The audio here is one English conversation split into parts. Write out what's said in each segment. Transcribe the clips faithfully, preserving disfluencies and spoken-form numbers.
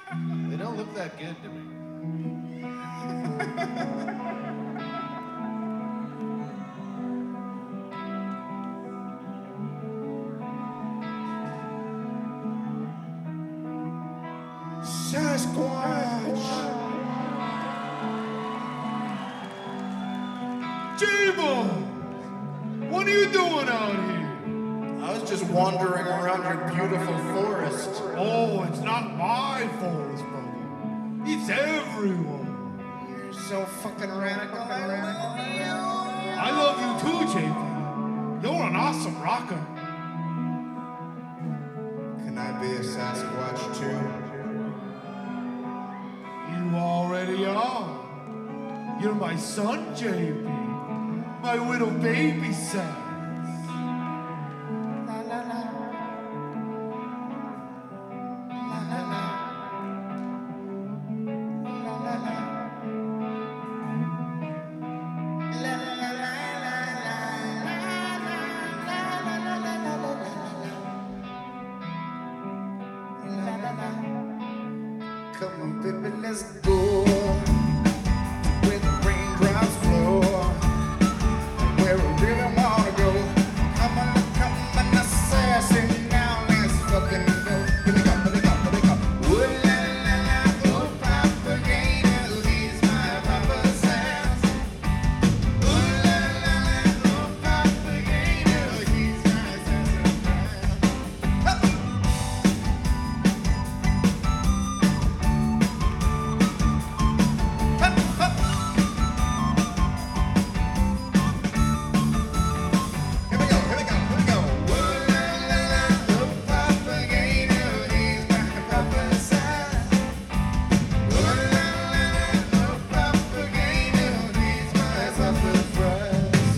They don't look that good to me. Sasquatch! J-Bo! What are you doing out here? I was just wandering around your beautiful forest. Oh, it's not my forest, brother. It's everyone. You're so fucking radical. I love you. I love you too, J P. You're an awesome rocker. Can I be a Sasquatch too? You already are. You're my son, J P. My little baby son. La la la. La la la. La la la. La la la la la la la la la la la la la. Come on, baby, let's go. Where the raindrops flow. Where we really wanna go. Come on, come on, assassin. Now let's fucking go. Here we go, here we go, here we go. Ooh la la la, oh propagator, he's my Papa Sass. Ooh la la la, oh propagator, he's my Sass. Here we go, here we go, here we go. Ooh la la la, oh propagator, he's my Papa Sass. Ooh la la la, oh propagator, he's my Papa Sass.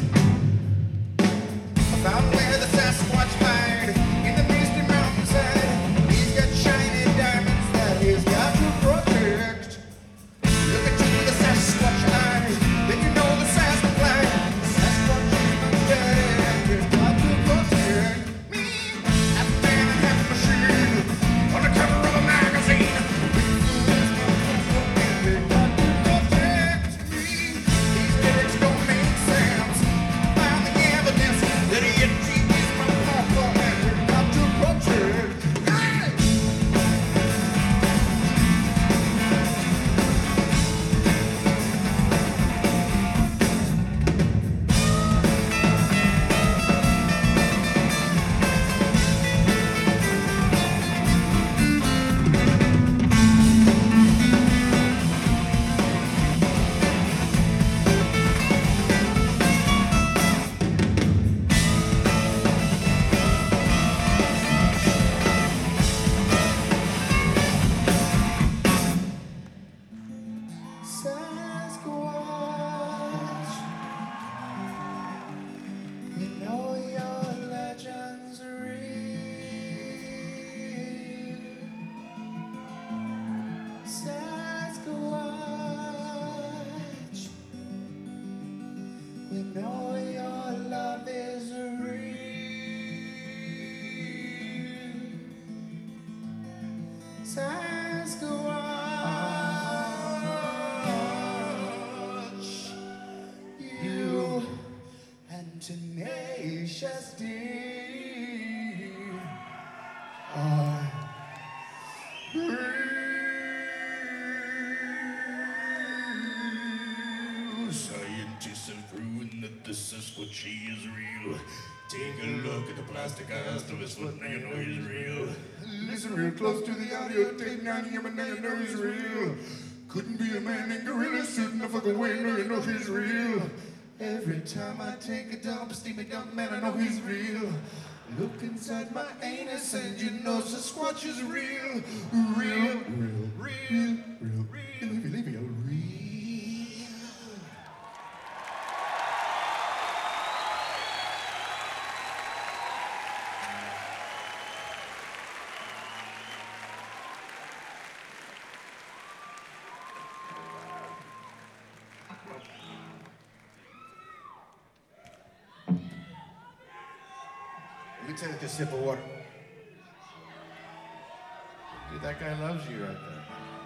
About where the Sasquatch hide in the misty mountainside. He's got shiny diamonds that he's got to protect. Look into the Sasquatch eyes, then you know the Sasquatch flag. Sasquatch is my daddy, and he's got to protect me. Half man and half machine, on the cover of a magazine. They've got to protect me. These lyrics don't make sense. Find the evidence that he is my papa, and we've got to protect. Hey! Sasquatch, we know your legends are real. Sasquatch, we know your love is real. Sasquatch, you and Tenacious D are real. Scientists have proven that the Sasquatch is real. Take a look at the plastic cast of his foot, now you know he's real. Listen real close to the audio tape, now you hear me, now you know he's real. Couldn't be a man in gorilla suit, no fucking way, now you know he's real. Every time I take a dump, a steamy dump, man, I know he's real. Look inside my anus and you know Sasquatch is real. Real, real, real, real, real, real, real, real. Let me take a sip of water. Good That guy loves you right there.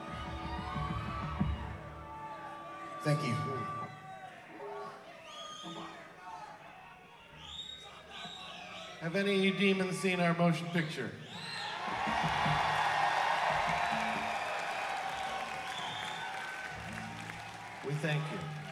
Thank you. Have any of you demons seen our motion picture? We thank you.